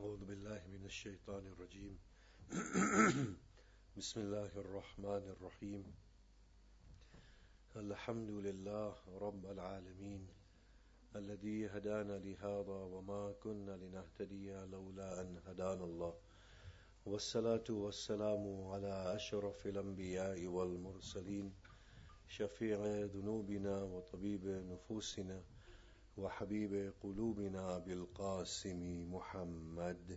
أعوذ بالله من الشيطان الرجيم بسم الله الرحمن الرحيم الحمد لله رب العالمين الذي هدانا لهذا وما كنا لنهتدي لولا أن هدانا الله والصلاة والسلام على أشرف الأنبياء والمرسلين شفيع ذنوبنا وطبيب نفوسنا وحبيب قلوبنا بالقاسم محمد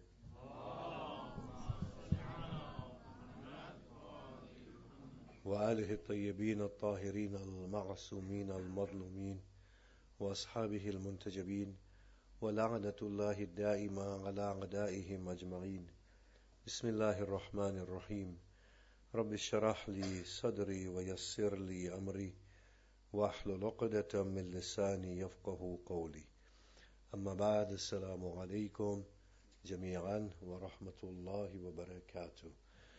وآله الطيبين الطاهرين المعصومين المظلومين وأصحابه المنتجبين ولعنة الله الدائمة على أعدائهم أجمعين. بسم الله الرحمن الرحيم. رب اشرح لي صدري ويسر لي أمري واحلل عقدة من لساني يفقه قولي. أما بعد، السلام عليكم جميعا ورحمة الله وبركاته.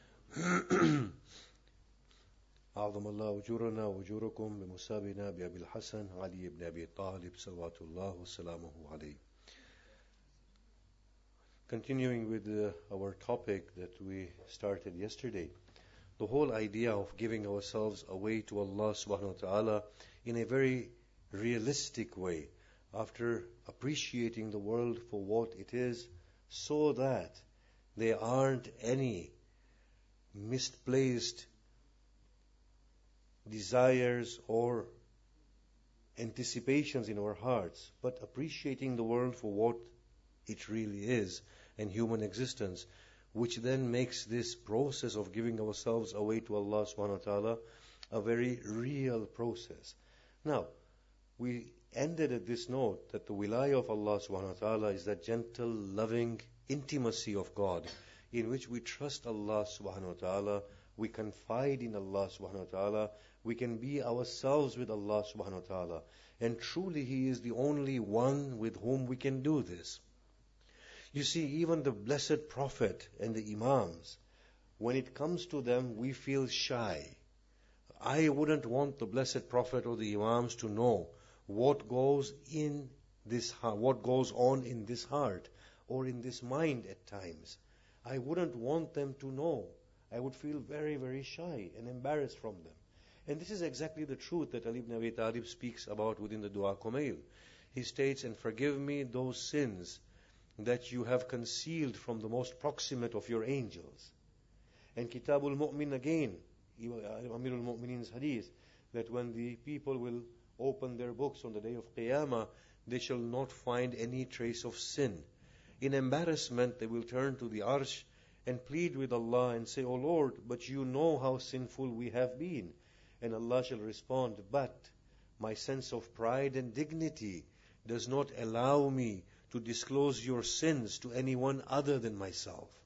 أعظم الله أجورنا وأجوركم بمسابنا بأبي الحسن علي بن أبي طالب صلوات الله وسلامه عليه. Continuing with our topic that we started yesterday, the whole idea of giving ourselves away to Allah subhanahu wa ta'ala in a very realistic way, after appreciating the world for what it is, so that there aren't any misplaced desires or anticipations in our hearts, but appreciating the world for what it really is and human existence, which then makes this process of giving ourselves away to Allah subhanahu wa ta'ala a very real process. Now, we ended at this note that the wilayah of Allah subhanahu wa ta'ala is that gentle, loving intimacy of God, in which we trust Allah subhanahu wa ta'ala, we confide in Allah subhanahu wa ta'ala, we can be ourselves with Allah subhanahu wa ta'ala, and truly He is the only one with whom we can do this. You see, even the blessed Prophet and the Imams, when it comes to them, we feel shy. I wouldn't want the blessed Prophet or the Imams to know what goes in this heart, what goes on in this heart or in this mind at times. I wouldn't want them to know. I would feel very, very shy and embarrassed from them. And this is exactly the truth that Ali ibn Abi Talib speaks about within the Dua Kumail. He states, "And forgive me those sins that you have concealed from the most proximate of your angels." And Kitabul Mu'min again, Amirul Mu'minin's hadith, that when the people will open their books on the day of Qiyamah, they shall not find any trace of sin. In embarrassment, they will turn to the Arsh and plead with Allah and say, "O Lord, but you know how sinful we have been." And Allah shall respond, "But my sense of pride and dignity does not allow me to disclose your sins to anyone other than myself."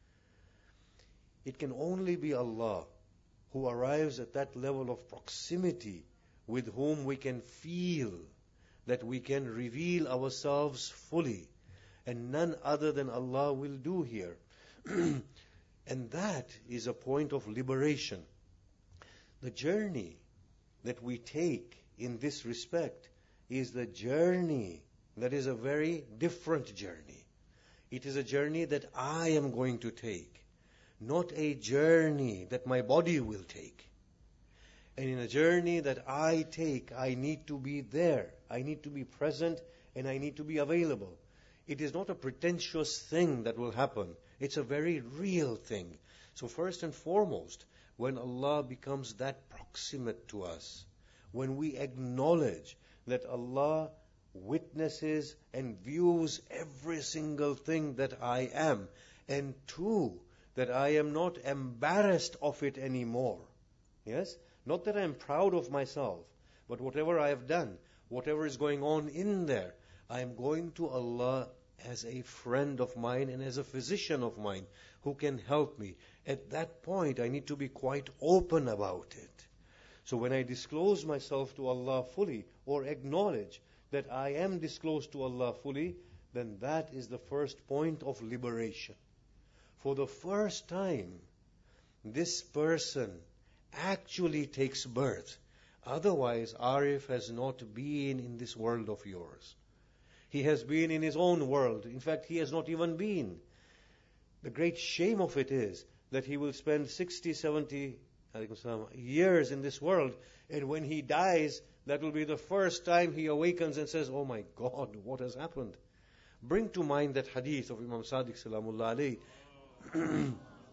It can only be Allah who arrives at that level of proximity with whom we can feel that we can reveal ourselves fully, and none other than Allah will do here. And that is a point of liberation. The journey that we take in this respect is the journey that is a very different journey. It is a journey that I am going to take, not a journey that my body will take. And in a journey that I take, I need to be there. I need to be present and I need to be available. It is not a pretentious thing that will happen. It's a very real thing. So first and foremost, when Allah becomes that proximate to us, when we acknowledge that Allah witnesses and views every single thing that I am, and two, that I am not embarrassed of it anymore. Yes? Not that I am proud of myself, but whatever I have done, whatever is going on in there, I am going to Allah as a friend of mine and as a physician of mine who can help me. At that point, I need to be quite open about it. So when I disclose myself to Allah fully, or acknowledge that I am disclosed to Allah fully, then that is the first point of liberation. For the first time, this person actually takes birth. Otherwise, Arif has not been in this world of yours. He has been in his own world. In fact, he has not even been. The great shame of it is that he will spend 60, 70 years in this world, and when he dies, that will be the first time he awakens and says, "Oh my God, what has happened?" Bring to mind that hadith of Imam Sadiq Salamullah alayhi,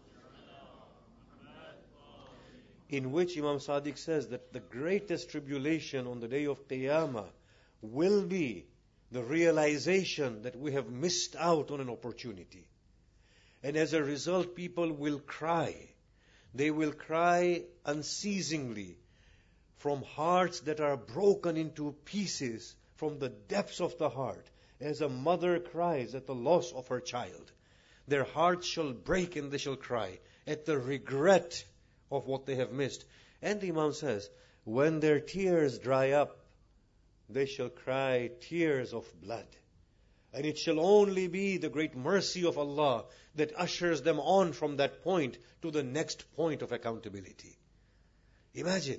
in which Imam Sadiq says that the greatest tribulation on the day of Qiyamah will be the realization that we have missed out on an opportunity. And as a result, people will cry. They will cry unceasingly from hearts that are broken into pieces from the depths of the heart, as a mother cries at the loss of her child. Their hearts shall break and they shall cry at the regret of what they have missed. And the Imam says, when their tears dry up, they shall cry tears of blood. And it shall only be the great mercy of Allah that ushers them on from that point to the next point of accountability. Imagine,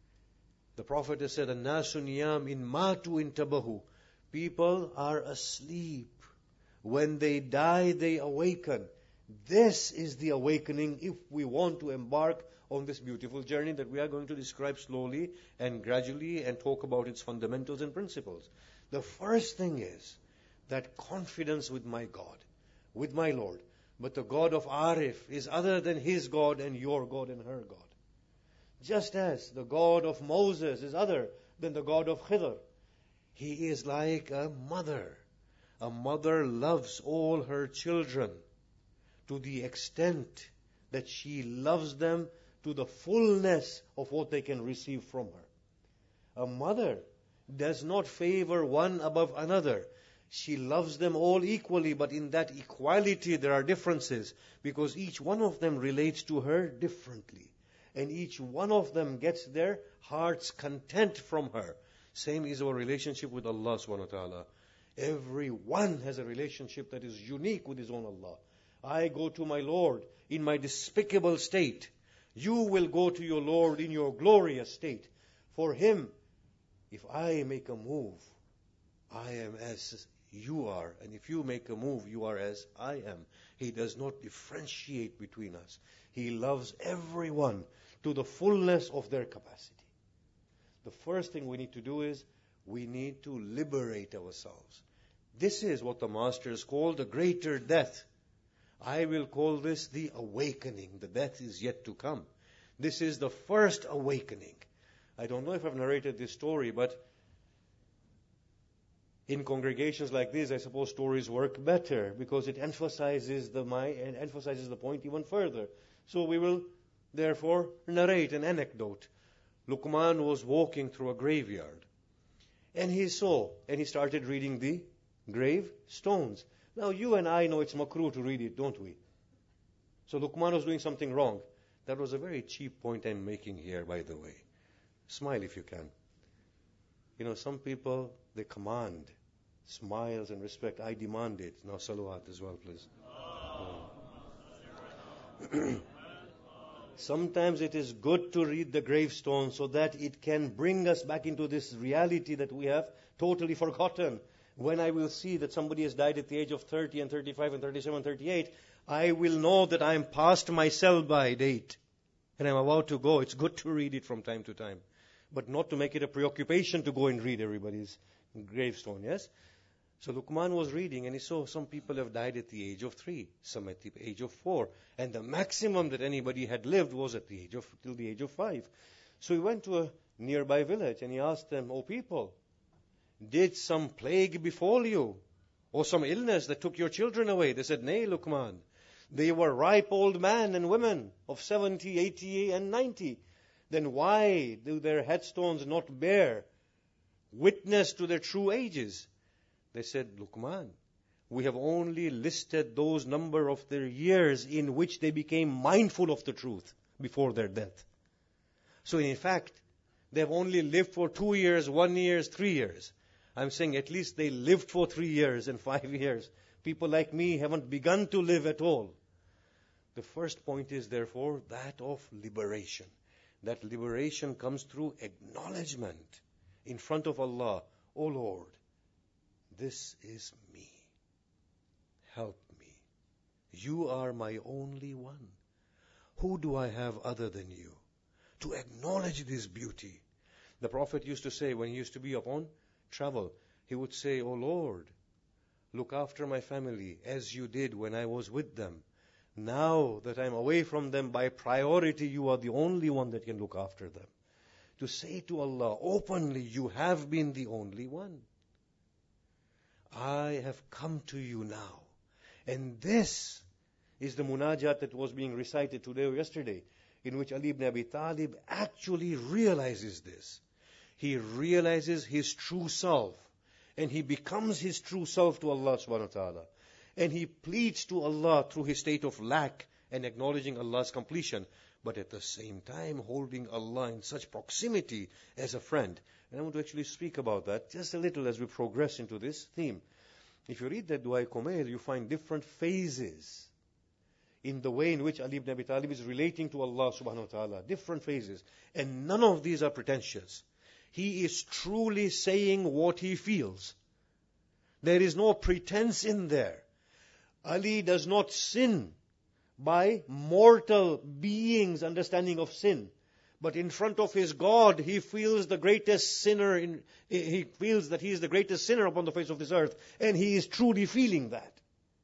the Prophet has said, "An-nasu niyam in matu intabahu." People are asleep. When they die, they awaken. This is the awakening if we want to embark on this beautiful journey that we are going to describe slowly and gradually and talk about its fundamentals and principles. The first thing is that confidence with my God, with my Lord. But the God of Arif is other than his God and your God and her God. Just as the God of Moses is other than the God of Khidr. He is like a mother. A mother loves all her children to the extent that she loves them to the fullness of what they can receive from her. A mother does not favor one above another. She loves them all equally, but in that equality there are differences, because each one of them relates to her differently. And each one of them gets their heart's content from her. Same is our relationship with Allah subhanahu wa ta'ala. Everyone has a relationship that is unique with his own Allah. I go to my Lord in my despicable state. You will go to your Lord in your glorious state. For him, if I make a move, I am as you are. And if you make a move, you are as I am. He does not differentiate between us. He loves everyone to the fullness of their capacity. The first thing we need to do is we need to liberate ourselves. This is what the masters call the greater death. I will call this the awakening. The death is yet to come. This is the first awakening. I don't know if I've narrated this story, but in congregations like this, I suppose stories work better because it emphasizes the mind and emphasizes the point even further. So we will therefore narrate an anecdote. Luqman was walking through a graveyard, and he started reading the grave stones. Now you and I know it's makruh to read it, don't we? So Luqman was doing something wrong. That was a very cheap point I'm making here, by the way. Smile if you can. You know, some people, they command smiles and respect. I demand it. Now salawat as well, please. Sometimes it is good to read the gravestone so that it can bring us back into this reality that we have totally forgotten. When I will see that somebody has died at the age of 30 and 35 and 37 and 38, I will know that I am past my sell-by date and I'm about to go. It's good to read it from time to time, but not to make it a preoccupation to go and read everybody's gravestone, yes? So Luqman was reading and he saw some people have died at the age of 3, some at the age of 4, and the maximum that anybody had lived was at the age of till the age of 5. So he went to a nearby village and he asked them, "Oh people, did some plague befall you? Or some illness that took your children away?" They said, "Nay, Luqman. They were ripe old men and women of 70, 80 and 90. Then why do their headstones not bear witness to their true ages?" They said, "Luqman, we have only listed those number of their years in which they became mindful of the truth before their death. So in fact, they have only lived for 2 years, 1 year, 3 years. I'm saying at least they lived for 3 years and 5 years. People like me haven't begun to live at all." The first point is therefore that of liberation. That liberation comes through acknowledgement in front of Allah. "O Lord, this is me. Help me. You are my only one. Who do I have other than you? To acknowledge this beauty. The Prophet used to say, when he used to be upon travel, he would say, "O Lord, look after my family as you did when I was with them. Now that I'm away from them, by priority, you are the only one that can look after them." To say to Allah openly, you have been the only one. I have come to you now. And this is the munajat that was being recited today or yesterday, in which Ali ibn Abi Talib actually realizes this. He realizes his true self, and he becomes his true self to Allah subhanahu wa ta'ala. And he pleads to Allah through his state of lack and acknowledging Allah's completion, but at the same time holding Allah in such proximity as a friend. And I want to actually speak about that just a little as we progress into this theme. If you read that Dua Kumail, you find different phases in the way in which Ali ibn Abi Talib is relating to Allah subhanahu wa ta'ala. Different phases. And none of these are pretentious. He is truly saying what he feels. There is no pretense in there. Ali does not sin by mortal beings' understanding of sin. But in front of his God, he feels the greatest sinner. He feels that he is the greatest sinner upon the face of this earth. And he is truly feeling that.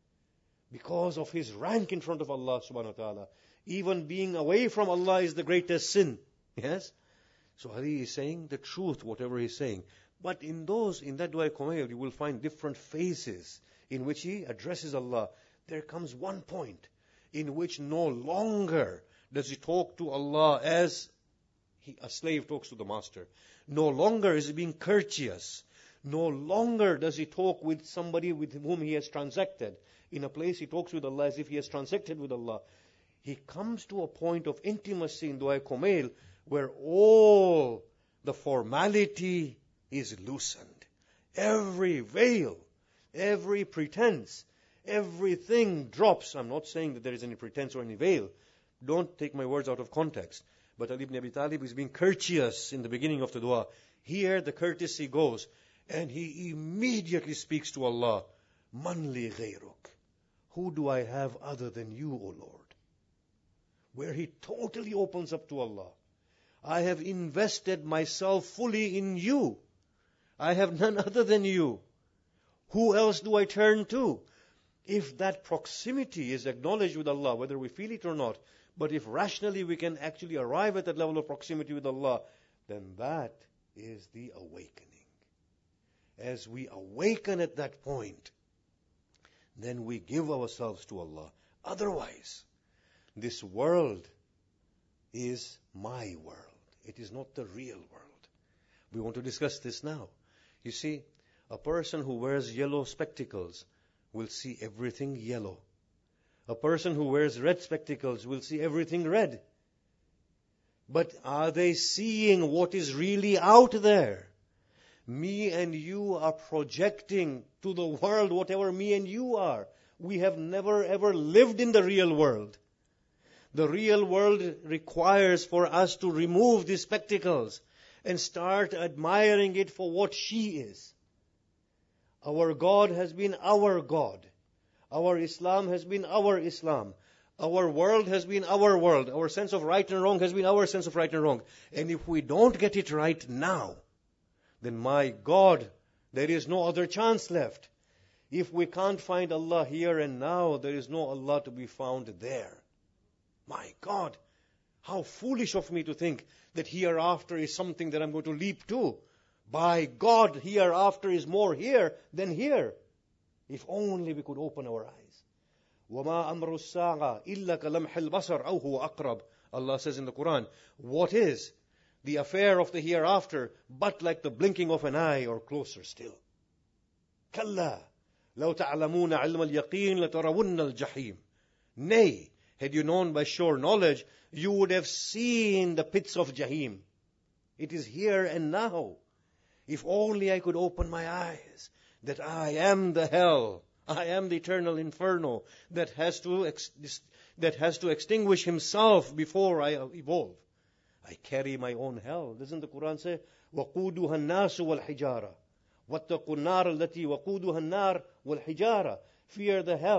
Because of his rank in front of Allah subhanahu wa ta'ala. Even being away from Allah is the greatest sin. Yes? So Ali is saying the truth, whatever he's saying. But in that Dua Kumail, you will find different phases in which he addresses Allah. There comes one point in which no longer does he talk to Allah as a slave talks to the master. No longer is he being courteous. No longer does he talk with somebody with whom he has transacted. In a place he talks with Allah as if he has transacted with Allah. He comes to a point of intimacy in Dua Kumail where all the formality is loosened. Every veil, every pretense, everything drops. I'm not saying that there is any pretense or any veil. Don't take my words out of context. But Ali ibn Abi Talib is being courteous in the beginning of the dua. Here the courtesy goes, and he immediately speaks to Allah. Man li ghayruk. Who do I have other than you, O Lord? Where he totally opens up to Allah. I have invested myself fully in you. I have none other than you. Who else do I turn to? If that proximity is acknowledged with Allah, whether we feel it or not, but if rationally we can actually arrive at that level of proximity with Allah, then that is the awakening. As we awaken at that point, then we give ourselves to Allah. Otherwise, this world is my world. It is not the real world. We want to discuss this now. You see, a person who wears yellow spectacles will see everything yellow. A person who wears red spectacles will see everything red. But are they seeing what is really out there? Me and you are projecting to the world whatever me and you are. We have never ever lived in the real world. The real world requires for us to remove these spectacles and start admiring it for what she is. Our God has been our God. Our Islam has been our Islam. Our world has been our world. Our sense of right and wrong has been our sense of right and wrong. And if we don't get it right now, then my God, there is no other chance left. If we can't find Allah here and now, there is no Allah to be found there. My God, how foolish of me to think that hereafter is something that I'm going to leap to. By God, hereafter is more here than here. If only we could open our eyes. وَمَا أَمْرُ السَّاعَةِ إِلَّا كَلَمْحِ الْبَصَرِ أَوْ هُوَ أَقْرَبُ. Allah says in the Quran, what is the affair of the hereafter but like the blinking of an eye or closer still? كَلَّا لَوْ تَعْلَمُونَ عِلْمَ الْيَقِينِ لَتَرَوُنَّ الْجَحِيمِ. Nay, had you known by sure knowledge, you would have seen the pits of Jahim. It is here and now. If only I could open my eyes, that I am the hell, I am the eternal inferno that has to extinguish himself before I evolve. I carry my own hell. Doesn't the Quran say, وَقُودُهَا النَّاسُ وَالْحِجَارَةُ وَاتَّقُوا النَّارَ الَّتِي وَقُودُهَا النَّارُ وَالْحِجَارَةُ. Fear the hell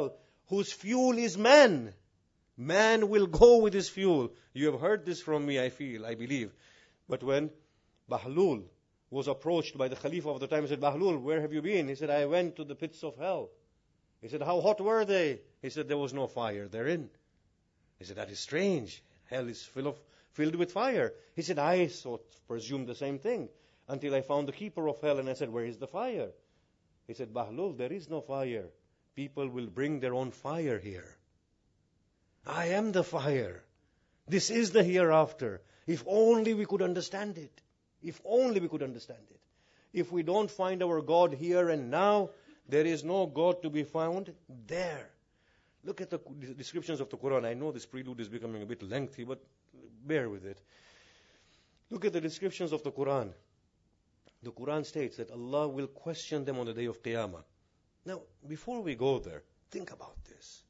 whose fuel is man. Man will go with his fuel. You have heard this from me, I believe. But when Bahlul was approached by the Khalifa of the time, he said, Bahlul, where have you been? He said, I went to the pits of hell. He said, how hot were they? He said, there was no fire therein. He said, that is strange. Hell is filled with fire. He said, I presumed the same thing until I found the keeper of hell, and I said, where is the fire? He said, Bahlul, there is no fire. People will bring their own fire here. I am the fire. This is the hereafter. If only we could understand it. If only we could understand it. If we don't find our God here and now, there is no God to be found there. Look at the descriptions of the Quran. I know this prelude is becoming a bit lengthy, but bear with it. Look at the descriptions of the Quran. The Quran states that Allah will question them on the day of Qiyamah. Now, before we go there, think about this.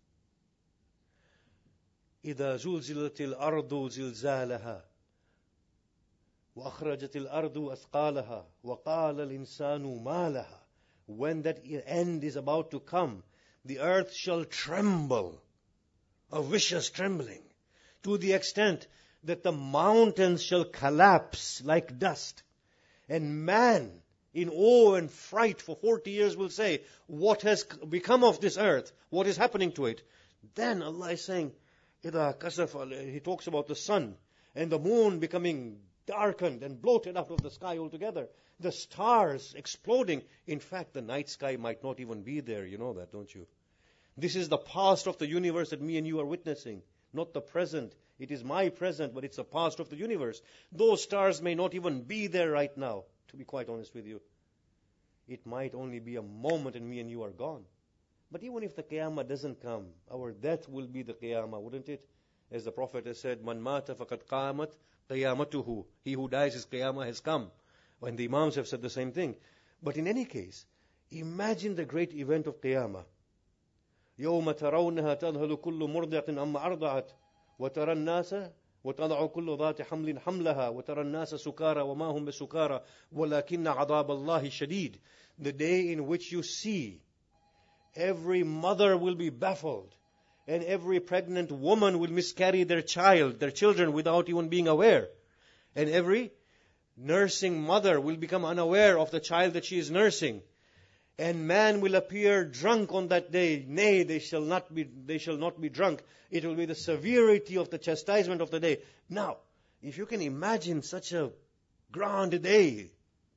إِذَا زُلْزِلَتِ الْأَرْضُ زِلْزَالَهَا وَأَخْرَجَتِ الْأَرْضُ أَثْقَالَهَا وَقَالَ الْإِنسَانُ مَا لَهَا. When that end is about to come, the earth shall tremble, a vicious trembling, to the extent that the mountains shall collapse like dust. And man, in awe and fright for 40 years will say, what has become of this earth? What is happening to it? Then Allah is saying, He talks about the sun and the moon becoming darkened and bloated out of the sky altogether. The stars exploding. In fact, the night sky might not even be there. You know that, don't you? This is the past of the universe that me and you are witnessing, not the present. It is my present, but it's the past of the universe. Those stars may not even be there right now, to be quite honest with you. It might only be a moment and me and you are gone. But even if the Qiyamah doesn't come, our death will be the Qiyamah, wouldn't it? As the Prophet has said, Man mata faqad qamat qiyamatuhu. He who dies, his Qiyamah has come. And the Imams have said the same thing. But in any case, imagine the great event of Qiyamah. يَوْمَ تَرَوْنَهَا تَذْهَلُ كُلُّ مُرْضِعَةٍ أَمَّا أَرْضَعَتْ وَتَرَى النَّاسَ وَتَضَعُ كُلُّ ذَاتِ حَمْلٍ حَمْلَهَا وَتَرَى النَّاسَ سُكَارَى وَمَا هُمْ بِسُكَارَى وَلَكِنَّ عَذَابَ اللَّهِ شَدِيدٌ. The day in which you see every mother will be baffled, and every pregnant woman will miscarry their children without even being aware. And every nursing mother will become unaware of the child that she is nursing. And man will appear drunk on that day. Nay, they shall not be drunk. It will be the severity of the chastisement of the day. Now, if you can imagine such a grand day,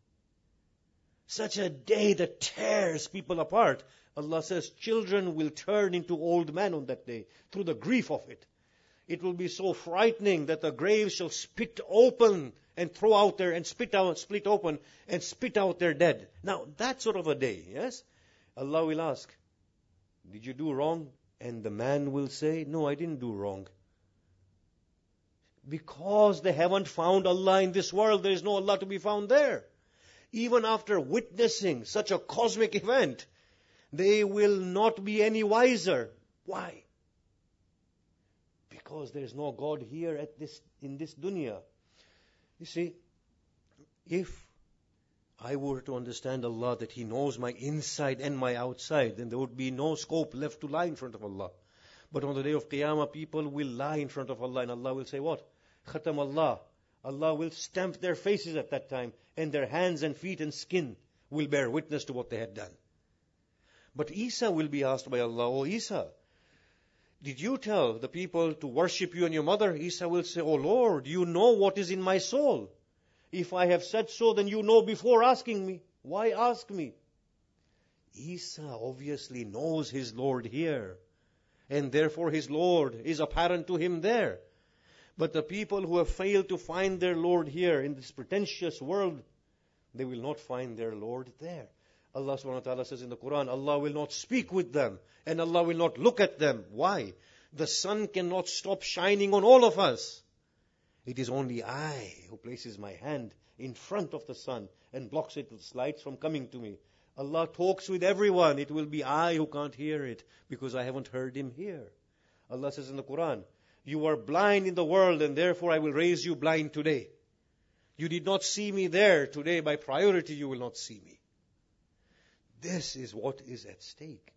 such a day that tears people apart, Allah says children will turn into old men on that day through the grief of it. It will be so frightening that the graves shall spit open and throw out their, and split open and spit out their dead. Now, that sort of a day, yes? Allah will ask, did you do wrong? And the man will say, no, I didn't do wrong. Because they haven't found Allah in this world, there is no Allah to be found there. Even after witnessing such a cosmic event, they will not be any wiser. Why? Because there is no God here in this dunya. You see, if I were to understand Allah, that He knows my inside and my outside, then there would be no scope left to lie in front of Allah. But on the day of Qiyamah, people will lie in front of Allah, and Allah will say what? Khatam Allah. Allah will stamp their faces at that time, and their hands and feet and skin will bear witness to what they had done. But Isa will be asked by Allah, O Isa, did you tell the people to worship you and your mother? Isa will say, O Lord, you know what is in my soul. If I have said so, then you know before asking me. Why ask me? Isa obviously knows his Lord here, and therefore his Lord is apparent to him there. But the people who have failed to find their Lord here in this pretentious world, they will not find their Lord there. Allah subhanahu wa ta'ala says in the Quran, Allah will not speak with them, and Allah will not look at them. Why? The sun cannot stop shining on all of us. It is only I who places my hand in front of the sun and blocks its lights from coming to me. Allah talks with everyone. It will be I who can't hear it, because I haven't heard Him here. Allah says in the Quran, you are blind in the world, and therefore I will raise you blind today. You did not see me there. Today, by priority, you will not see me. This is what is at stake.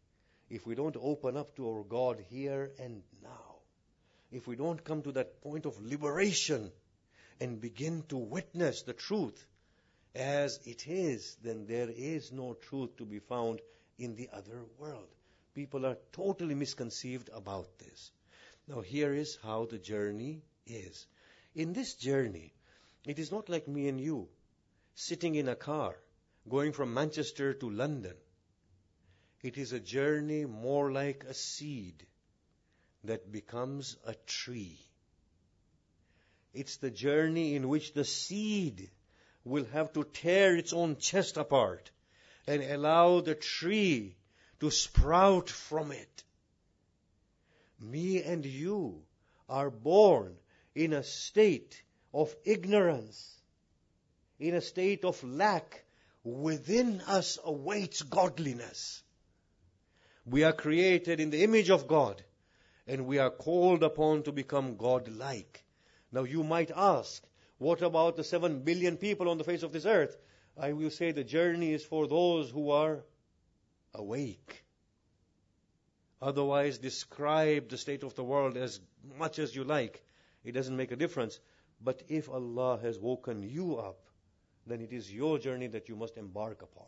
if we don't open up to our God here and now, if we don't come to that point of liberation and begin to witness the truth as it is, then there is no truth to be found in the other world. People are totally misconceived about this. Now here is how the journey is. In this journey, it is not like me and you sitting in a car going from Manchester to London. It is a journey more like a seed that becomes a tree. It's the journey in which the seed will have to tear its own chest apart and allow the tree to sprout from it. Me and you are born in a state of ignorance, in a state of lack. Within us awaits godliness. We are created in the image of God, and we are called upon to become God-like. Now you might ask, what about the 7 billion people on the face of this earth? I will say the journey is for those who are awake. Otherwise, describe the state of the world as much as you like. It doesn't make a difference. But if Allah has woken you up, then it is your journey that you must embark upon.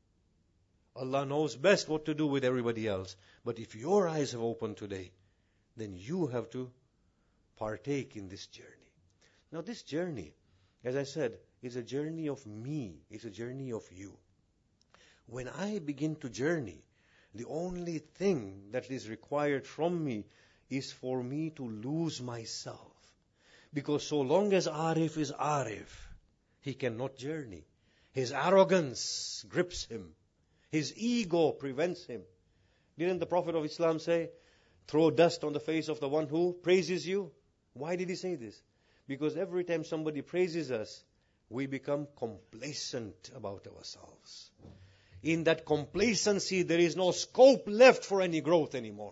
Allah knows best what to do with everybody else. But if your eyes have opened today, then you have to partake in this journey. Now this journey, as I said, is a journey of me. It's a journey of you. When I begin to journey, the only thing that is required from me is for me to lose myself. Because so long as Arif is Arif, he cannot journey. His arrogance grips him. His ego prevents him. Didn't the Prophet of Islam say, throw dust on the face of the one who praises you? Why did he say this? Because every time somebody praises us, we become complacent about ourselves. In that complacency, there is no scope left for any growth anymore.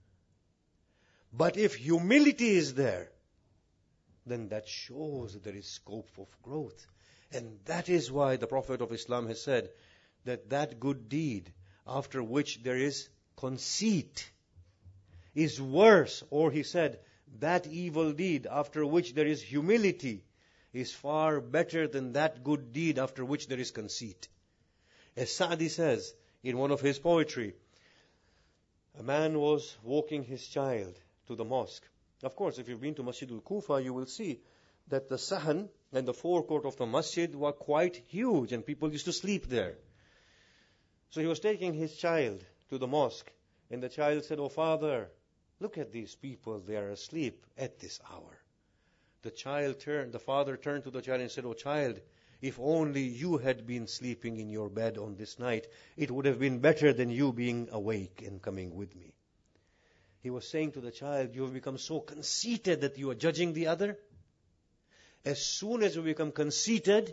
But if humility is there, then that shows that there is scope of growth. And that is why the Prophet of Islam has said that that good deed after which there is conceit is worse, or he said, that evil deed after which there is humility is far better than that good deed after which there is conceit. As Sa'di says in one of his poetry, a man was walking his child to the mosque. Of course, if you've been to Masjid al-Kufa, you will see that the sahan and the forecourt of the masjid were quite huge and people used to sleep there. So he was taking his child to the mosque, and the child said, "Oh father, look at these people, they are asleep at this hour." The father turned to the child and said, "Oh child, if only you had been sleeping in your bed on this night, it would have been better than you being awake and coming with me." He was saying to the child, you have become so conceited that you are judging the other. As soon as we become conceited,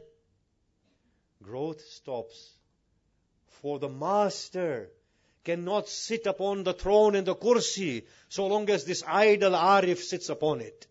growth stops. For the master cannot sit upon the throne and the kursi so long as this idle arif sits upon it.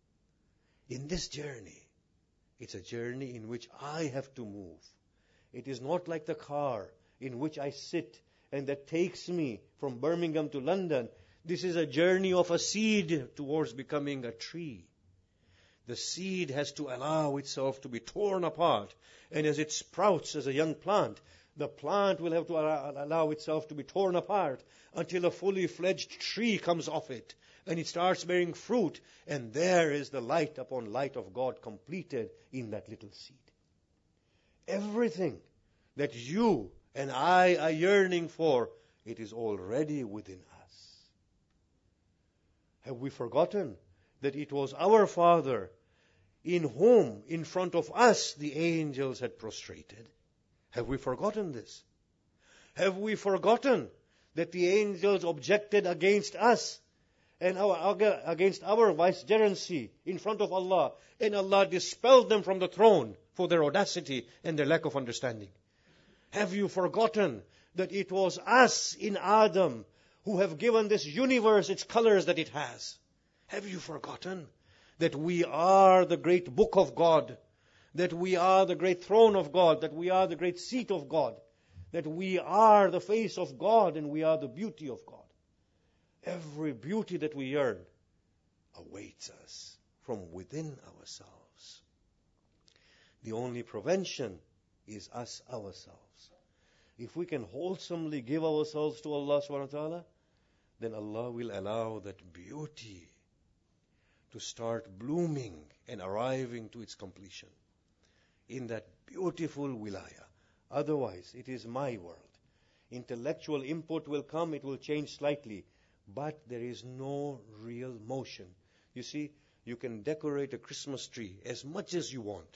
In this journey, it's a journey in which I have to move. It is not like the car in which I sit and that takes me from Birmingham to London. This is a journey of a seed towards becoming a tree. The seed has to allow itself to be torn apart. And as it sprouts as a young plant, the plant will have to allow itself to be torn apart until a fully fledged tree comes off it. And it starts bearing fruit. And there is the light upon light of God completed in that little seed. Everything that you and I are yearning for, it is already within us. Have we forgotten that it was our Father in whom, in front of us, the angels had prostrated? Have we forgotten this? Have we forgotten that the angels objected against us and against our vicegerency in front of Allah, and Allah dispelled them from the throne for their audacity and their lack of understanding? Have you forgotten that it was us in Adam who have given this universe its colors that it has? Have you forgotten that we are the great book of God, that we are the great throne of God, that we are the great seat of God, that we are the face of God and we are the beauty of God. Every beauty that we yearn awaits us from within ourselves. The only prevention is us ourselves. If we can wholesomely give ourselves to Allah subhanahu wa ta'ala, then Allah will allow that beauty to start blooming and arriving to its completion in that beautiful wilaya. Otherwise, it is my world. Intellectual input will come, it will change slightly, but there is no real motion. You see, you can decorate a Christmas tree as much as you want.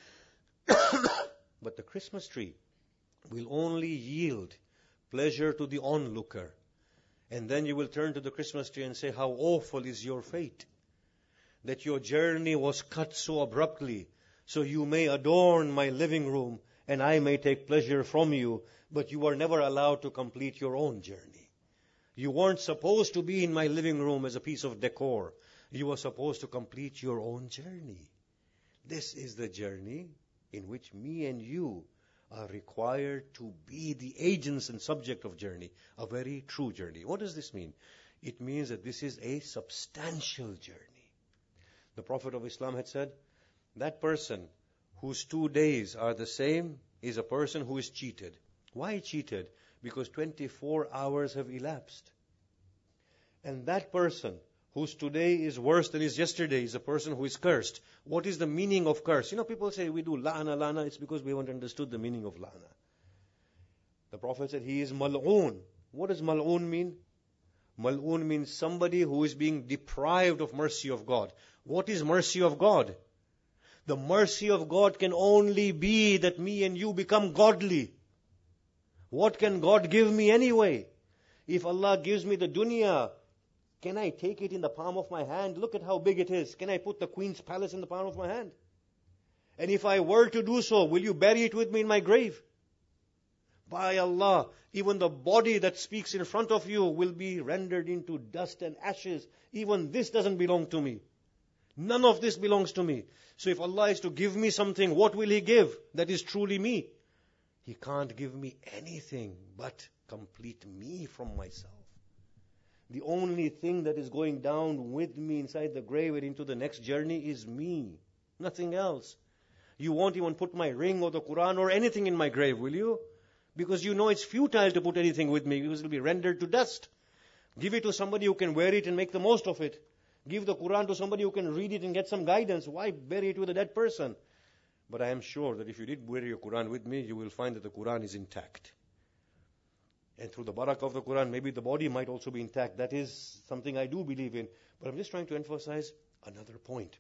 But the Christmas tree will only yield pleasure to the onlooker. And then you will turn to the Christmas tree and say, how awful is your fate, that your journey was cut so abruptly, so you may adorn my living room and I may take pleasure from you, but you are never allowed to complete your own journey. You weren't supposed to be in my living room as a piece of decor. You were supposed to complete your own journey. This is the journey in which me and you are required to be the agents and subject of journey, a very true journey. What does this mean? It means that this is a substantial journey. The Prophet of Islam had said, that person whose 2 days are the same is a person who is cheated. Why cheated? Because 24 hours have elapsed. And that person whose today is worse than his yesterday is a person who is cursed. What is the meaning of curse? People say we do la'ana, la'ana. It's because we haven't understood the meaning of la'ana. The Prophet said he is mal'oon. What does mal'oon mean? Mal'oon means somebody who is being deprived of mercy of God. What is mercy of God? The mercy of God can only be that me and you become godly. What can God give me anyway? If Allah gives me the dunya, can I take it in the palm of my hand? Look at how big it is. Can I put the Queen's palace in the palm of my hand? And if I were to do so, will you bury it with me in my grave? By Allah, even the body that speaks in front of you will be rendered into dust and ashes. Even this doesn't belong to me. None of this belongs to me. So if Allah is to give me something, what will He give that is truly me? He can't give me anything but complete me from myself. The only thing that is going down with me inside the grave and into the next journey is me. Nothing else. You won't even put my ring or the Quran or anything in my grave, will you? Because you know it's futile to put anything with me because it will be rendered to dust. Give it to somebody who can wear it and make the most of it. Give the Quran to somebody who can read it and get some guidance. Why bury it with a dead person? But I am sure that if you did bury your Quran with me, you will find that the Quran is intact. And through the barakah of the Quran, maybe the body might also be intact. That is something I do believe in. But I'm just trying to emphasize another point.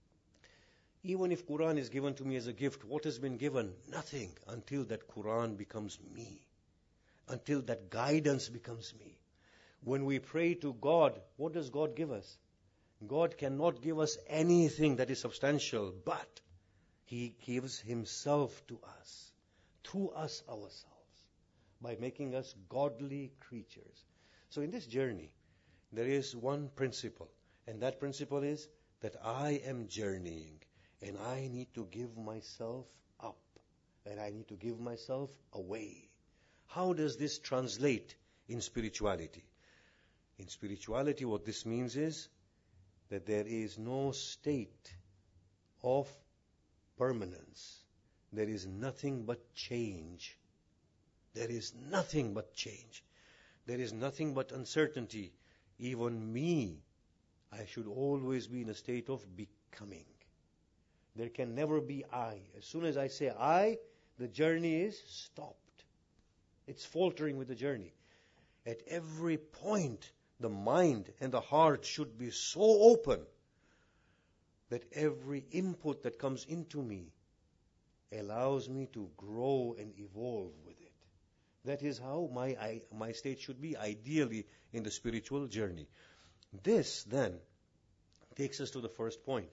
Even if Quran is given to me as a gift, what has been given? Nothing until that Quran becomes me. Until that guidance becomes me. When we pray to God, what does God give us? God cannot give us anything that is substantial, but He gives Himself to us, through us ourselves, by making us godly creatures. So in this journey, there is one principle, and that principle is that I am journeying, and I need to give myself up, and I need to give myself away. How does this translate in spirituality? In spirituality, what this means is that there is no state of permanence. There is nothing but change. There is nothing but change. There is nothing but uncertainty. Even me, I should always be in a state of becoming. There can never be I. As soon as I say I, the journey is stopped. It's faltering with the journey. At every point, the mind and the heart should be so open that every input that comes into me allows me to grow and evolve with it. That is how my state should be, ideally, in the spiritual journey. This, then, takes us to the first point.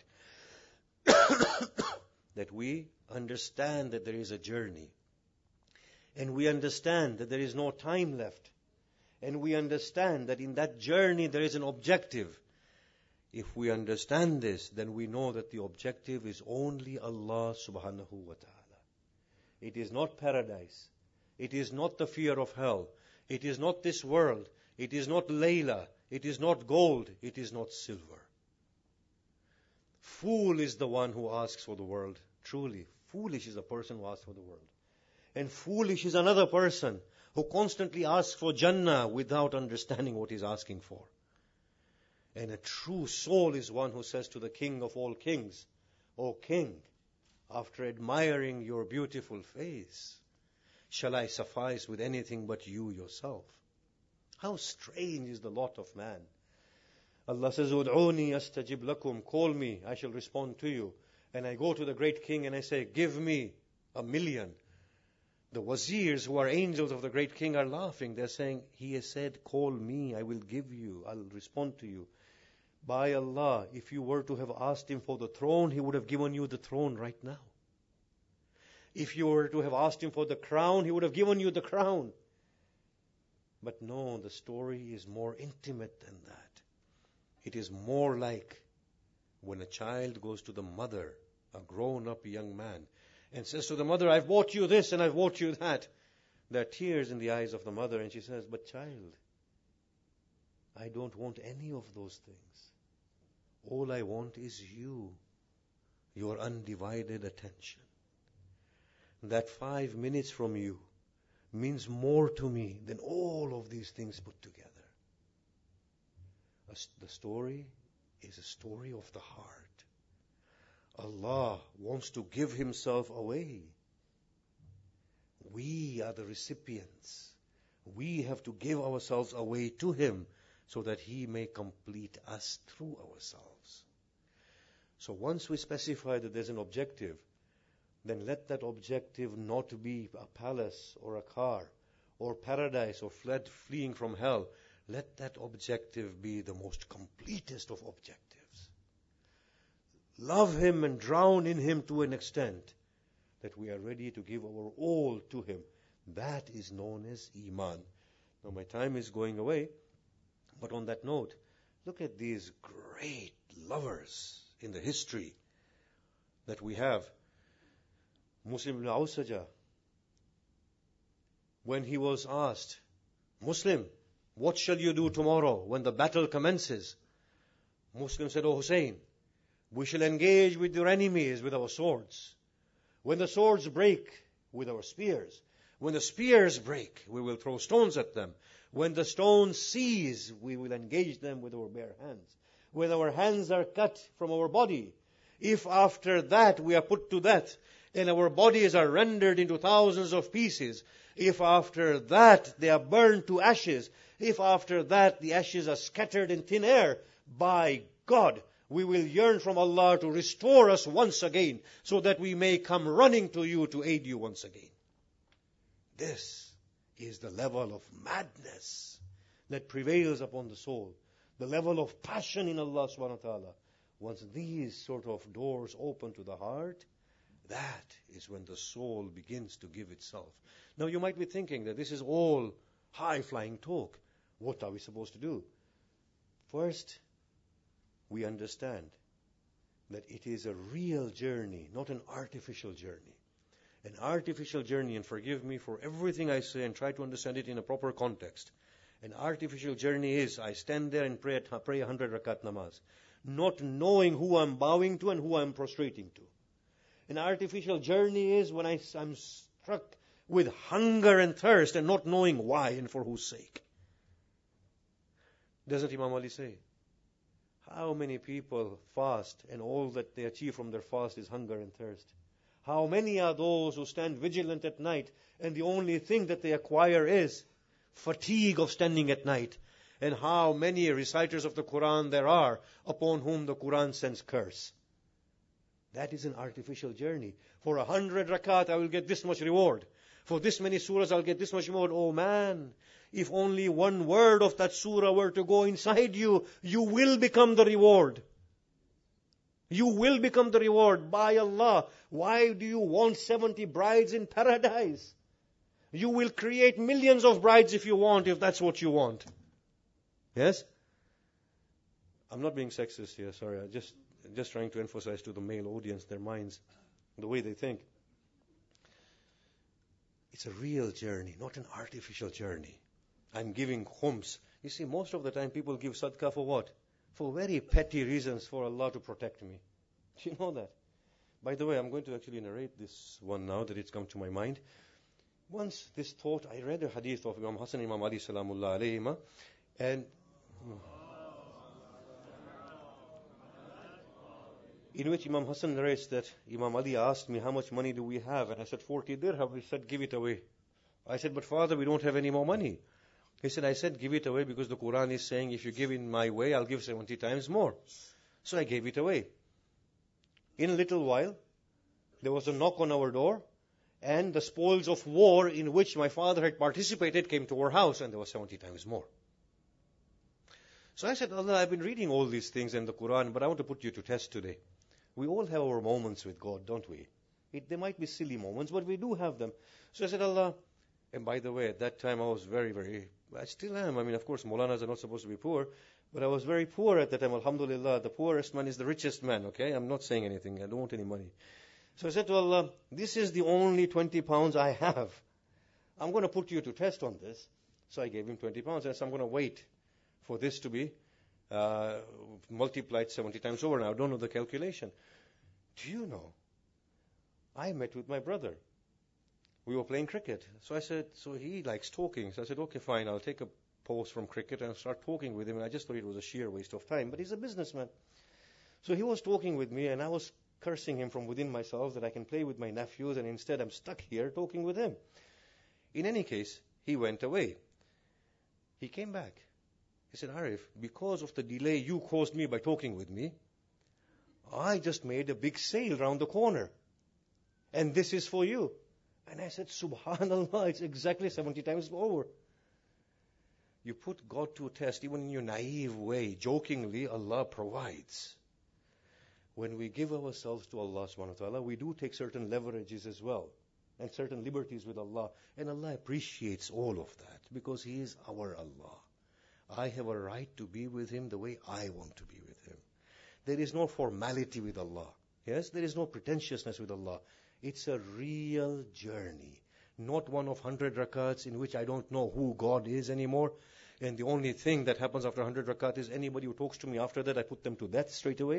That we understand that there is a journey. And we understand that there is no time left. And we understand that in that journey there is an objective. If we understand this, then we know that the objective is only Allah subhanahu wa ta'ala. It is not paradise. It is not the fear of hell. It is not this world. It is not Layla. It is not gold. It is not silver. Fool is the one who asks for the world. Truly, foolish is the person who asks for the world. And foolish is another person who constantly asks for Jannah without understanding what he's asking for. And a true soul is one who says to the King of all kings, O King, after admiring your beautiful face, shall I suffice with anything but you yourself? How strange is the lot of man. Allah says, Ud'uni astajib lakum, call me, I shall respond to you. And I go to the great king and I say, give me 1,000,000. The wazirs who are angels of the great king are laughing. They're saying, he has said, call me, I will give you, I'll respond to you. By Allah, if you were to have asked him for the throne, he would have given you the throne right now. If you were to have asked him for the crown, he would have given you the crown. But no, the story is more intimate than that. It is more like when a child goes to the mother, a grown-up young man, and says to the mother, I've bought you this and I've bought you that. There are tears in the eyes of the mother, and she says, but child, I don't want any of those things. All I want is you, your undivided attention. That 5 minutes from you means more to me than all of these things put together. The story is a story of the heart. Allah wants to give Himself away. We are the recipients. We have to give ourselves away to Him so that He may complete us through ourselves. So once we specify that there's an objective, then let that objective not be a palace or a car or paradise or fleeing from hell. Let that objective be the most completest of objectives. Love Him and drown in Him to an extent that we are ready to give our all to Him. That is known as Iman. Now my time is going away, but on that note, look at these great lovers in the history that we have. Muslim ibn Awsaja, when he was asked, Muslim, what shall you do tomorrow when the battle commences? Muslim said, O Hussein, we shall engage with your enemies with our swords. When the swords break, with our spears. When the spears break, we will throw stones at them. When the stones cease, we will engage them with our bare hands. When our hands are cut from our body, if after that we are put to death, and our bodies are rendered into thousands of pieces, if after that they are burned to ashes, if after that the ashes are scattered in thin air, by God, we will yearn from Allah to restore us once again, so that we may come running to you to aid you once again. This is the level of madness that prevails upon the soul, the level of passion in Allah subhanahu wa ta'ala. Once these sort of doors open to the heart, that is when the soul begins to give itself. Now you might be thinking that this is all high-flying talk. What are we supposed to do? First, we understand that it is a real journey, not an artificial journey. An artificial journey, and forgive me for everything I say and try to understand it in a proper context. An artificial journey is, I stand there and pray 100 rakat namaz, not knowing who I'm bowing to and who I'm prostrating to. An artificial journey is when I'm struck with hunger and thirst and not knowing why and for whose sake. Doesn't Imam Ali say? How many people fast and all that they achieve from their fast is hunger and thirst? How many are those who stand vigilant at night and the only thing that they acquire is fatigue of standing at night? And how many reciters of the Quran there are upon whom the Quran sends curse? That is an artificial journey. For 100 rakat, I will get this much reward. For this many surahs, I'll get this much reward. Oh man, if only one word of that surah were to go inside you, you will become the reward. You will become the reward. By Allah, why do you want 70 brides in paradise? You will create millions of brides if you want, if that's what you want. Yes? I'm not being sexist here, sorry. I'm just trying to emphasize to the male audience their minds, the way they think. It's a real journey, not an artificial journey. I'm giving khums. You see, most of the time people give sadaqah for what? For very petty reasons, for Allah to protect me. Do you know that? By the way, I'm going to actually narrate this one now that it's come to my mind. Once this thought, I read a hadith of Imam Hassan, Imam Ali salamullah alayhima, and in which Imam Hassan narrates that Imam Ali asked me, how much money do we have? And I said, 40 dirham. He said, give it away. I said, but Father, we don't have any more money. He said, I said, give it away because the Quran is saying, if you give in my way, I'll give 70 times more. So I gave it away. In a little while, there was a knock on our door, and the spoils of war in which my father had participated came to our house, and there was 70 times more. So I said, Allah, I've been reading all these things in the Quran, but I want to put you to test today. We all have our moments with God, don't we? They might be silly moments, but we do have them. So I said, Allah, and by the way, at that time I was very, I still am. I mean, of course, Maulanas are not supposed to be poor, but I was very poor at that time. Alhamdulillah, the poorest man is the richest man, okay? I'm not saying anything. I don't want any money. So I said to Allah, this is the only 20 pounds I have. I'm going to put you to test on this. So I gave him 20 pounds. I said, I'm going to wait for this to be multiplied 70 times over. Now, I don't know the calculation. Do you know? I met with my brother. We were playing cricket. So I said, so he likes talking. So I said, okay, fine, I'll take a pause from cricket and start talking with him. And I just thought it was a sheer waste of time. But he's a businessman. So he was talking with me, and I was cursing him from within myself that I can play with my nephews, and instead I'm stuck here talking with him. In any case, he went away. He came back. He said, Arif, because of the delay you caused me by talking with me, I just made a big sale round the corner. And this is for you. And I said, Subhanallah, it's exactly 70 times over. You put God to a test, even in your naive way, jokingly, Allah provides. When we give ourselves to Allah subhanahu wa ta'ala, we do take certain leverages as well, and certain liberties with Allah. And Allah appreciates all of that, because He is our Allah. I have a right to be with Him the way I want to be with Him. There is no formality with Allah. Yes, there is no pretentiousness with Allah. It's a real journey, not one of 100 rakats in which I don't know who God is anymore. And the only thing that happens after 100 rakat is anybody who talks to me after that, I put them to death straight away.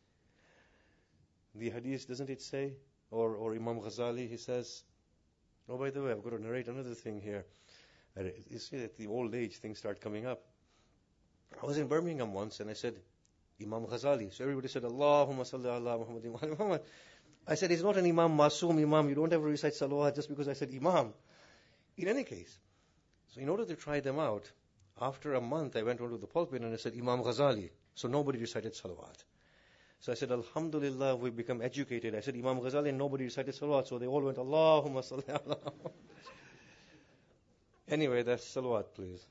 The hadith, doesn't it say? Or Imam Ghazali, he says, oh, by the way, I've got to narrate another thing here. You see that the old age things start coming up. I was in Birmingham once and I said, Imam Ghazali. So everybody said, Allahumma salli ala Muhammadin wa ala Muhammad. I said, he's not an Imam Masoom Imam. You don't have to recite salawat just because I said Imam. In any case, so in order to try them out, after a month I went onto the pulpit and I said, Imam Ghazali. So nobody recited salawat. So I said, Alhamdulillah, we've become educated. I said, Imam Ghazali, and nobody recited salawat. So they all went, Allahumma salli ala. Anyway, that's salawat, please.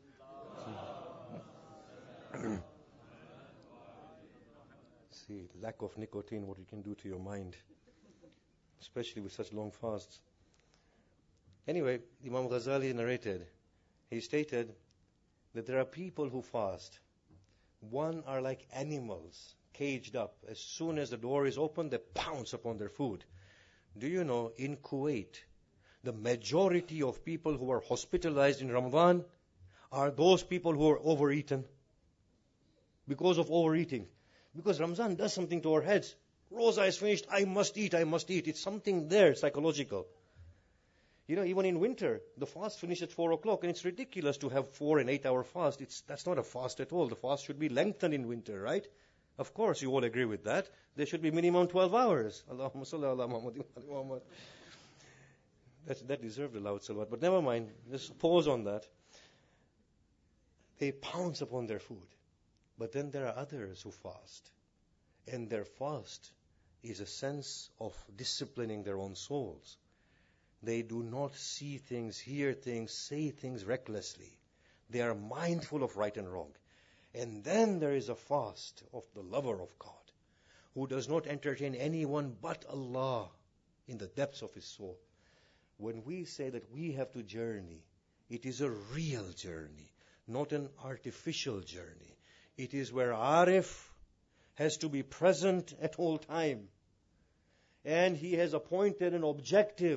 See, lack of nicotine, what it can do to your mind, especially with such long fasts. Anyway, Imam Ghazali narrated, he stated that there are people who fast. One are like animals, caged up. As soon as the door is open, they pounce upon their food. Do you know, in Kuwait, the majority of people who are hospitalized in Ramadan are those people who are overeaten. Because of overeating. Because Ramadan does something to our heads. Rosa is finished, I must eat. It's something there, psychological. You know, even in winter, the fast finishes at 4 o'clock, and it's ridiculous to have 4 and 8 hour fast. That's not a fast at all. The fast should be lengthened in winter, right? Of course, you all agree with that. There should be minimum 12 hours. Allahumma salli ala Muhammadin wa ala Muhammad. That deserved a loud salawat. But never mind, just pause on that. They pounce upon their food. But then there are others who fast. And their fast is a sense of disciplining their own souls. They do not see things, hear things, say things recklessly. They are mindful of right and wrong. And then there is a fast of the lover of God, who does not entertain anyone but Allah in the depths of his soul. When we say that we have to journey, it is a real journey, not an artificial journey. It is where Arif has to be present at all time. And he has appointed an objective,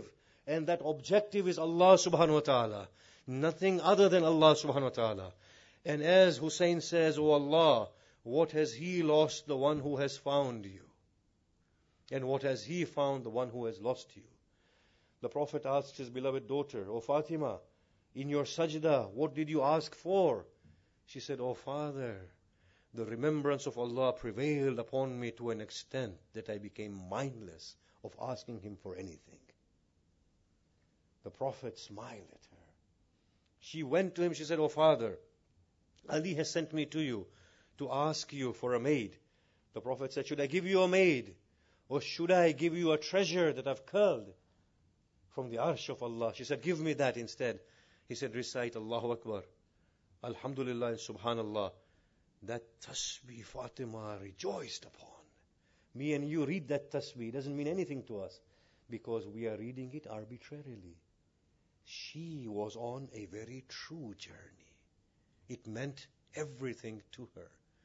And that objective is Allah subhanahu wa ta'ala. Nothing other than Allah subhanahu wa ta'ala. And as Hussein says, "O Allah, what has he lost, the one who has found you? And what has he found, the one who has lost you?" The Prophet asked his beloved daughter, "O Fatima, in your sajda, what did you ask for?" She said, "O father, the remembrance of Allah prevailed upon me to an extent that I became mindless of asking him for anything." The Prophet smiled at her. She went to him, she said, "O father, Ali has sent me to you to ask you for a maid." The Prophet said, "Should I give you a maid? Or should I give you a treasure that I've culled from the arsh of Allah?" She said, "Give me that instead." He said, "Recite Allahu Akbar, Alhamdulillah and Subhanallah." That tasbih Fatima rejoiced upon. Me and you read that tasbih. It doesn't mean anything to us because we are reading it arbitrarily. She was on a very true journey. It meant everything to her.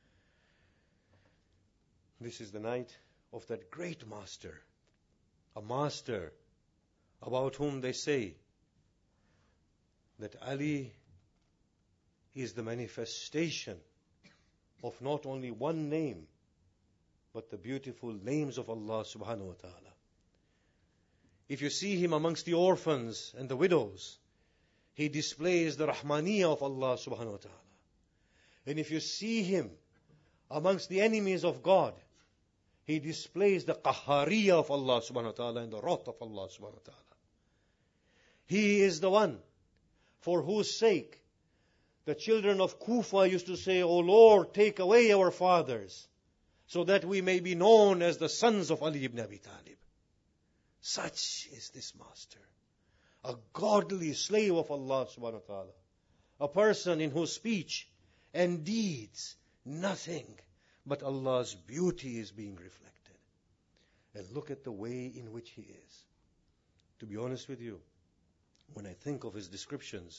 This is the night of that great master, a master about whom they say that Ali is the manifestation of not only one name, but the beautiful names of Allah subhanahu wa ta'ala. If you see him amongst the orphans and the widows, he displays the Rahmaniyya of Allah subhanahu wa ta'ala. And if you see him amongst the enemies of God, he displays the Qahhariyya of Allah subhanahu wa ta'ala and the wrath of Allah subhanahu wa ta'ala. He is the one for whose sake the children of Kufa used to say, "O Lord, take away our fathers, so that we may be known as the sons of Ali ibn Abi Talib." Such is this master, a godly slave of Allah subhanahu wa ta'ala, a person in whose speech and deeds nothing but Allah's beauty is being reflected. And look at the way in which he is. To be honest with you, when I think of his descriptions,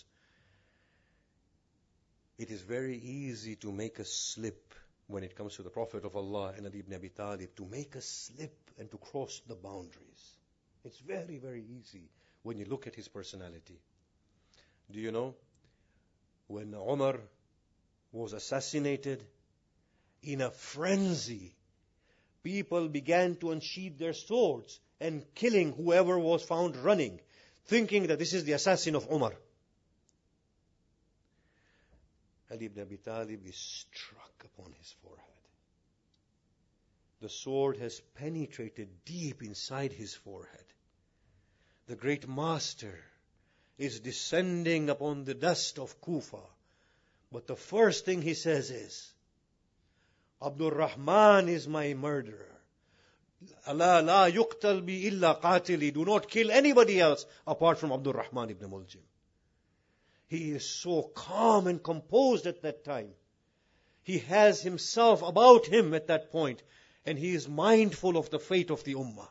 it is very easy to make a slip when it comes to the Prophet of Allah and Ali ibn Abi Talib, to make a slip and to cross the boundaries. It's very, very easy when you look at his personality. Do you know, when Umar was assassinated, in a frenzy, people began to unsheath their swords and killing whoever was found running, thinking that this is the assassin of Umar. Ali ibn Abi Talib is struck upon his forehead. The sword has penetrated deep inside his forehead. The great master is descending upon the dust of Kufa. But the first thing he says is, "Abdul Rahman is my murderer. Allah la yuqtal bi illa qatili." Do not kill anybody else apart from Abdul Rahman ibn Muljim. He is so calm and composed at that time. He has himself about him at that point, and he is mindful of the fate of the ummah.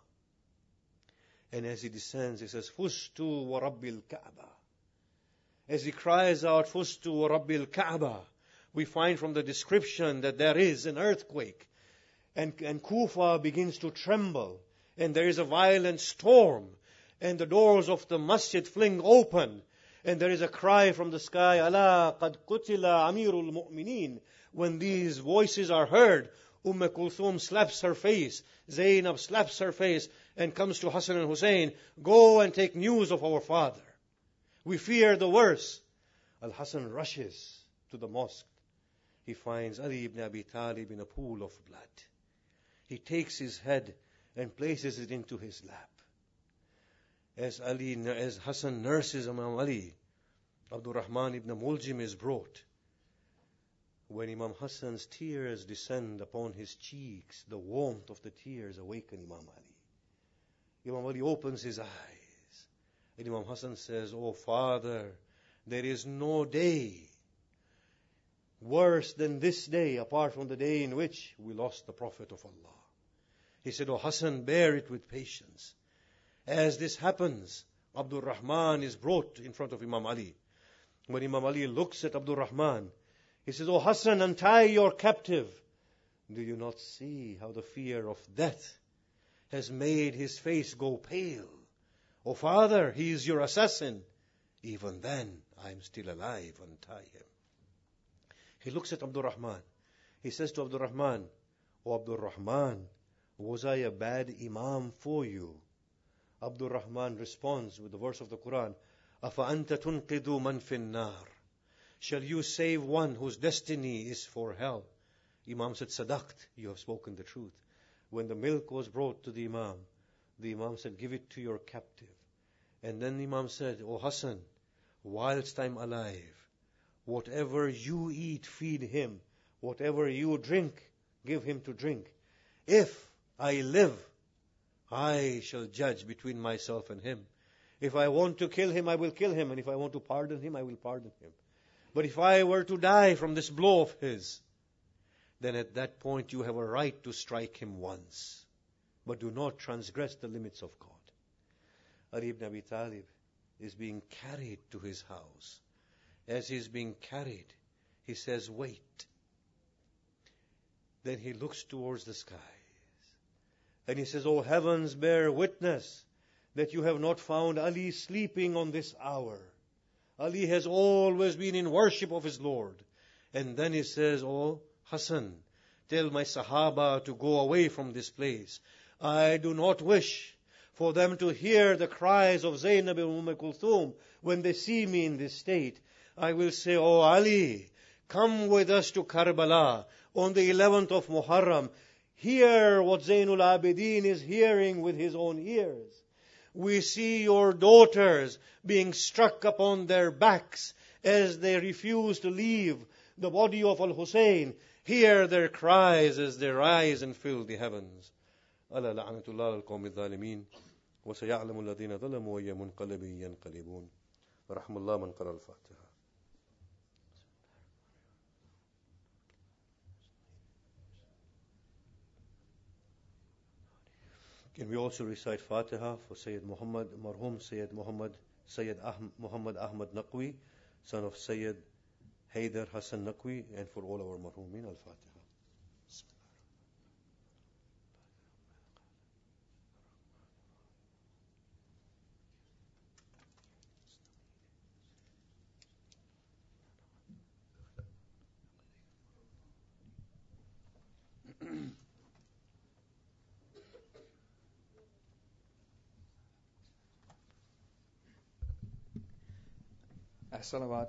And as he descends, he says, "Fustu wa Rabbil Kaaba." As he cries out, "Fustu wa Rabbil Kaaba," we find from the description that there is an earthquake, and Kufa begins to tremble, and there is a violent storm, and the doors of the masjid fling open, and there is a cry from the sky, "Ala qad qutila Amirul Mu'mineen." When these voices are heard, Kulthum slaps her face, Zainab slaps her face, and comes to Hassan and Hussein, "Go and take news of our father. We fear the worst." Al-Hassan rushes to the mosque. He finds Ali ibn Abi Talib in a pool of blood. He takes his head and places it into his lap. As Hassan nurses Imam Ali, Abdul Rahman ibn Muljim is brought. When Imam Hassan's tears descend upon his cheeks, the warmth of the tears awaken Imam Ali. Imam Ali opens his eyes, and Imam Hassan says, "O father, there is no day worse than this day apart from the day in which we lost the Prophet of Allah." He said, "O Hassan, bear it with patience." As this happens, Abdul Rahman is brought in front of Imam Ali. When Imam Ali looks at Abdul Rahman, he says, "O Hassan, untie your captive." Do you not see how the fear of death has made his face go pale? "Oh father, he is your assassin." "Even then, I am still alive. Untie him." He looks at Abdul Rahman. He says to Abdul Rahman, "Oh Abdul Rahman, was I a bad imam for you?" Abdul Rahman responds with the verse of the Quran, أَفَأَنْتَ تُنْقِذُ مَنْ فِي النَّارِ. Shall you save one whose destiny is for hell? Imam said, "Sadaqt, you have spoken the truth." When the milk was brought to the Imam said, "Give it to your captive." And then the Imam said, "O Hassan, whilst I'm alive, whatever you eat, feed him. Whatever you drink, give him to drink. If I live, I shall judge between myself and him. If I want to kill him, I will kill him. And if I want to pardon him, I will pardon him. But if I were to die from this blow of his, then at that point you have a right to strike him once. But do not transgress the limits of God." Ali ibn Abi Talib is being carried to his house. As he is being carried, he says, "Wait." Then he looks towards the skies. And he says, "O heavens, bear witness that you have not found Ali sleeping on this hour. Ali has always been in worship of his Lord." And then he says, "O Hassan, tell my Sahaba to go away from this place. I do not wish for them to hear the cries of Zainab and Kulthum when they see me in this state. I will say, 'O Ali, come with us to Karbala on the 11th of Muharram. Hear what Zainul Abidin is hearing with his own ears. We see your daughters being struck upon their backs as they refuse to leave the body of Al-Hussein. Hear their cries as they rise and fill the heavens.' ألا لعنة الله على القوم الظالمين وسيعلم الذين ظلموا أي منقلب ينقلبون. ورحم الله من قرأ الفاتحة." Can we also recite Fatiha for Sayyid Muhammad, Marhum Sayyid Muhammad Ahmad Naqwi, son of Sayyid Haydar Hassan Naqwi, and for all our Marhumin? Al-Fatiha. Salawat.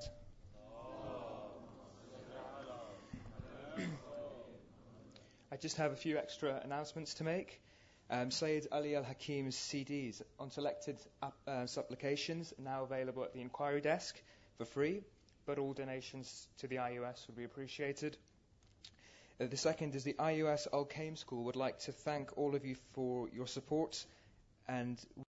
I just have a few extra announcements to make. Sayyid Ali Al-Hakim's CDs on selected supplications are now available at the inquiry desk for free, but all donations to the IUS would be appreciated. The second is the IUS Al-Qaim School would like to thank all of you for your support, and